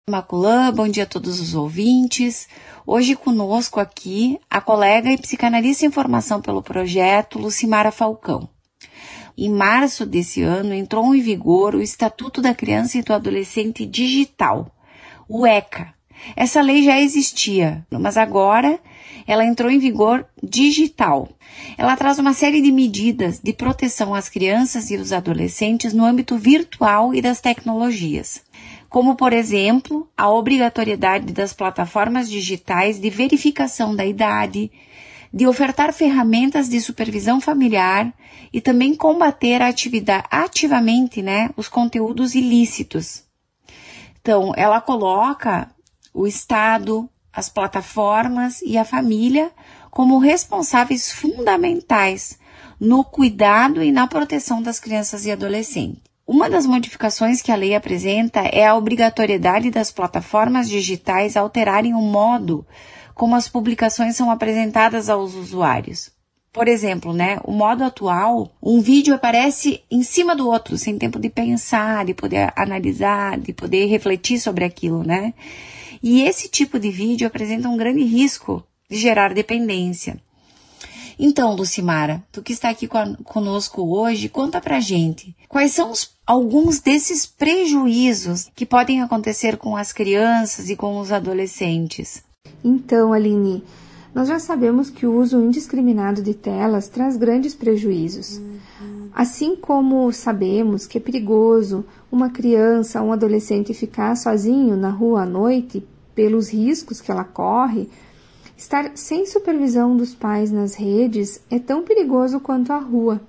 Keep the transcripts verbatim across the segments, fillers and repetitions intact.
Maculã, bom dia a todos os ouvintes. Hoje conosco aqui a colega e psicanalista em formação pelo projeto Lucimara Falcão. Em março desse ano entrou em vigor o Estatuto da Criança e do Adolescente Digital, o ECA. Essa lei já existia, mas agora ela entrou em vigor digital. Ela traz uma série de medidas de proteção às crianças e os adolescentes no âmbito virtual e das tecnologias, como, por exemplo, a obrigatoriedade das plataformas digitais de verificação da idade, de ofertar ferramentas de supervisão familiar e também combater a atividade, ativamente né, os conteúdos ilícitos. Então, ela coloca o Estado, as plataformas e a família como responsáveis fundamentais no cuidado e na proteção das crianças e adolescentes. Uma das modificações que a lei apresenta é a obrigatoriedade das plataformas digitais alterarem o modo como as publicações são apresentadas aos usuários. Por exemplo, né, o modo atual, um vídeo aparece em cima do outro, sem tempo de pensar, de poder analisar, de poder refletir sobre aquilo, né? E esse tipo de vídeo apresenta um grande risco de gerar dependência. Então, Lucimara, tu que está aqui conosco hoje, conta pra gente, quais são os, alguns desses prejuízos que podem acontecer com as crianças e com os adolescentes? Então, Aline, nós já sabemos que o uso indiscriminado de telas traz grandes prejuízos. Uhum. Assim como sabemos que é perigoso uma criança ou um adolescente ficar sozinho na rua à noite, pelos riscos que ela corre, estar sem supervisão dos pais nas redes é tão perigoso quanto a rua.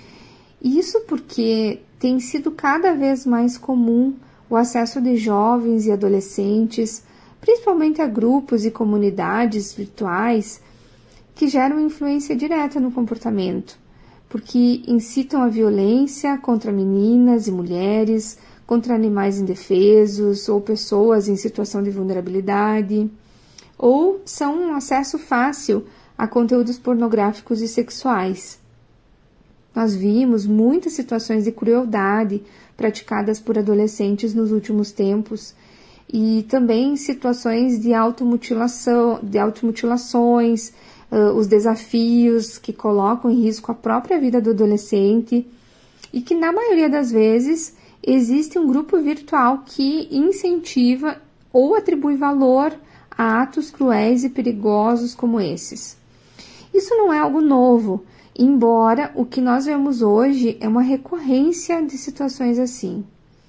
Isso porque tem sido cada vez mais comum o acesso de jovens e adolescentes, principalmente a grupos e comunidades virtuais, que geram influência direta no comportamento, porque incitam a violência contra meninas e mulheres, contra animais indefesos ou pessoas em situação de vulnerabilidade, ou são um acesso fácil a conteúdos pornográficos e sexuais. Nós vimos muitas situações de crueldade praticadas por adolescentes nos últimos tempos e também situações de automutilação, de automutilações, uh, os desafios que colocam em risco a própria vida do adolescente e que, na maioria das vezes, existe um grupo virtual que incentiva ou atribui valor a atos cruéis e perigosos como esses. Isso não é algo novo, embora o que nós vemos hoje é uma recorrência de situações assim.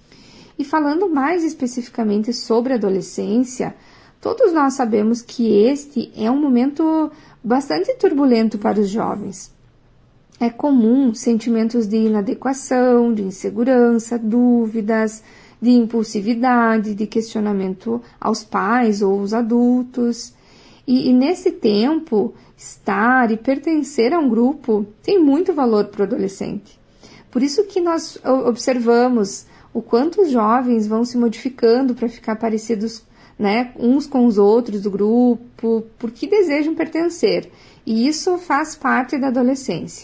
E falando mais especificamente sobre a adolescência, todos nós sabemos que este é um momento bastante turbulento para os jovens. É comum sentimentos de inadequação, de insegurança, dúvidas, de impulsividade, de questionamento aos pais ou aos adultos. E, e nesse tempo, estar e pertencer a um grupo tem muito valor para o adolescente. Por isso que nós observamos o quanto os jovens vão se modificando para ficar parecidos, né, uns com os outros do grupo, porque desejam pertencer. E isso faz parte da adolescência.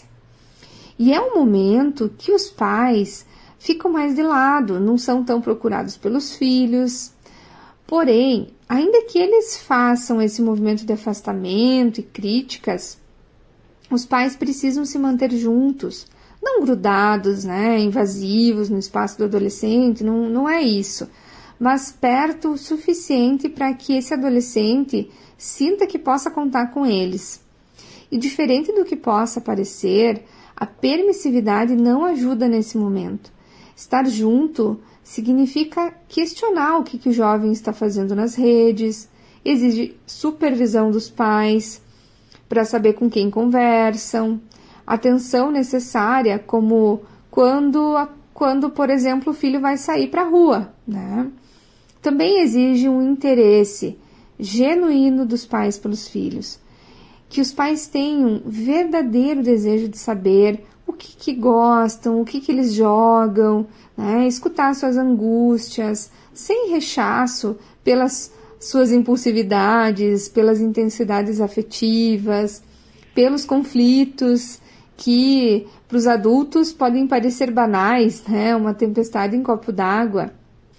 E é um momento que os pais ficam mais de lado, não são tão procurados pelos filhos. Porém, ainda que eles façam esse movimento de afastamento e críticas, os pais precisam se manter juntos, não grudados, né, invasivos no espaço do adolescente, não, não é isso, mas perto o suficiente para que esse adolescente sinta que possa contar com eles. E diferente do que possa parecer, a permissividade não ajuda nesse momento. Estar junto significa questionar o que, que o jovem está fazendo nas redes, exige supervisão dos pais para saber com quem conversam, atenção necessária, como quando, quando, por exemplo, o filho vai sair para a rua, né? Também exige um interesse genuíno dos pais pelos filhos, que os pais tenham verdadeiro desejo de saber o que, que gostam, o que, que eles jogam, né? Escutar suas angústias, sem rechaço pelas suas impulsividades, pelas intensidades afetivas, pelos conflitos que para os adultos podem parecer banais, né? Uma tempestade em copo d'água.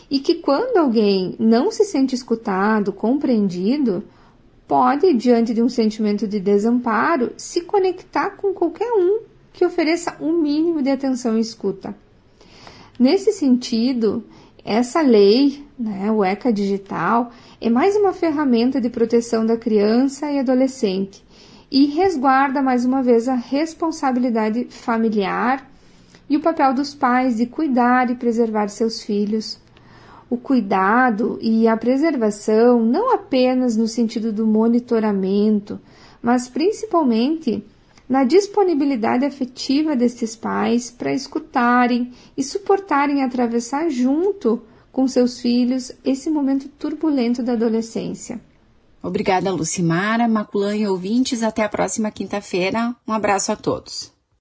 e que quando alguém não se sente escutado, compreendido, pode, diante de um sentimento de desamparo, se conectar com qualquer um que ofereça um mínimo de atenção e escuta. Nesse sentido, essa lei, né, o ECA Digital, é mais uma ferramenta de proteção da criança e adolescente e resguarda mais uma vez a responsabilidade familiar e o papel dos pais de cuidar e preservar seus filhos. O cuidado e a preservação não apenas no sentido do monitoramento, mas principalmente na disponibilidade afetiva destes pais para escutarem e suportarem atravessar junto com seus filhos esse momento turbulento da adolescência. Obrigada, Lucimara, Maculã e ouvintes. Até a próxima quinta-feira. Um abraço a todos.